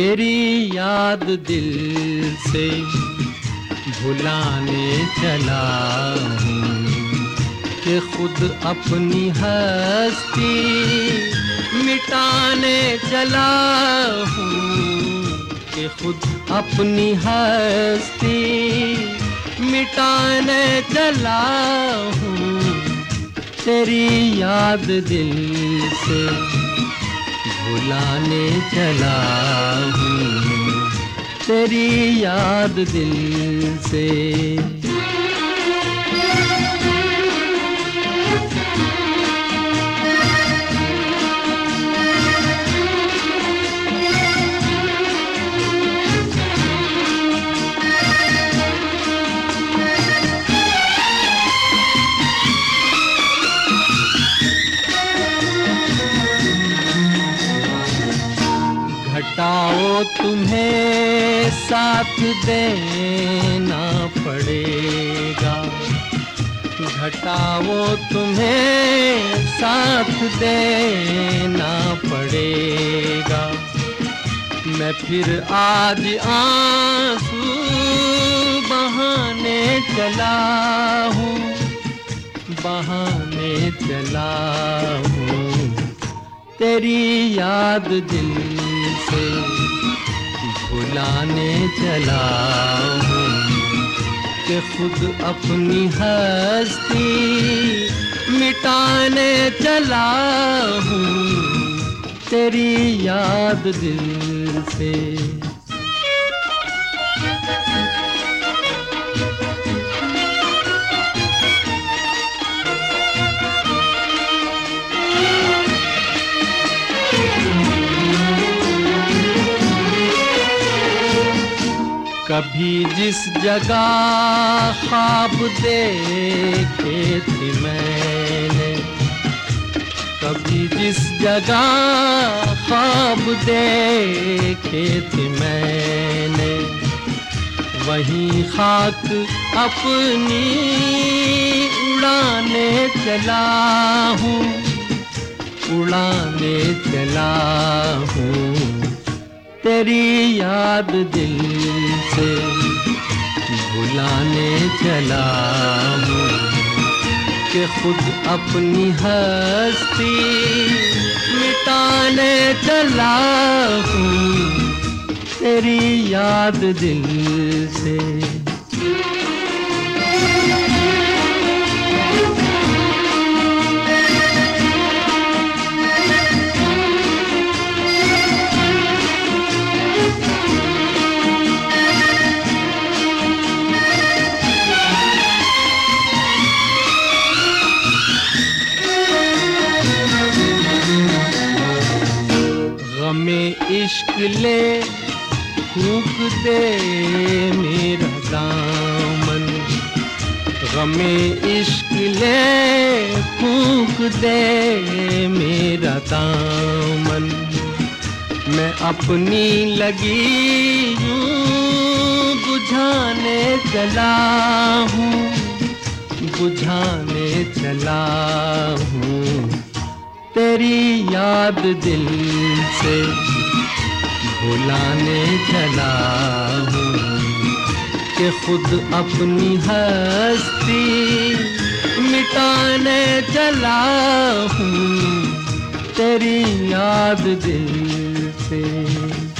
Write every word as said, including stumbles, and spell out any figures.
तेरी याद दिल से भुलाने चला हूँ कि खुद अपनी हस्ती मिटाने चला हूँ कि खुद अपनी हस्ती मिटाने चला हूँ। तेरी याद दिल से भुलाने चला हूँ, तेरी याद दिल से। घटाओ तुम्हें साथ देना पड़ेगा, घटाओ तुम्हें साथ देना पड़ेगा। मैं फिर आज आंसू बहाने चला हूँ, बहाने चला हूँ। तेरी याद दिल से भुलाने चला हूँ कि खुद अपनी हस्ती मिटाने चला हूँ। तेरी याद दिल से। कभी जिस जगह ख्वाब देखे थे मैंने, कभी जिस जगह ख्वाब देखे थे मैंने, वहीं खाक अपनी उड़ाने चला हूँ, उड़ाने चला हूँ। तेरी याद दिल से भुलाने चला हूँ कि खुद अपनी हस्ती मिटाने चला हूँ। तेरी याद दिल से। गमे इश्क ले फूंक दे मेरा दामन, गमे इश्क ले फूंक दे मेरा दामन। मैं अपनी लगी यूं बुझाने चला हूँ, बुझाने चला हूँ। तेरी याद दिल से भुलाने चला हूँ कि खुद अपनी हस्ती मिटाने चला हूँ। तेरी याद दिल से।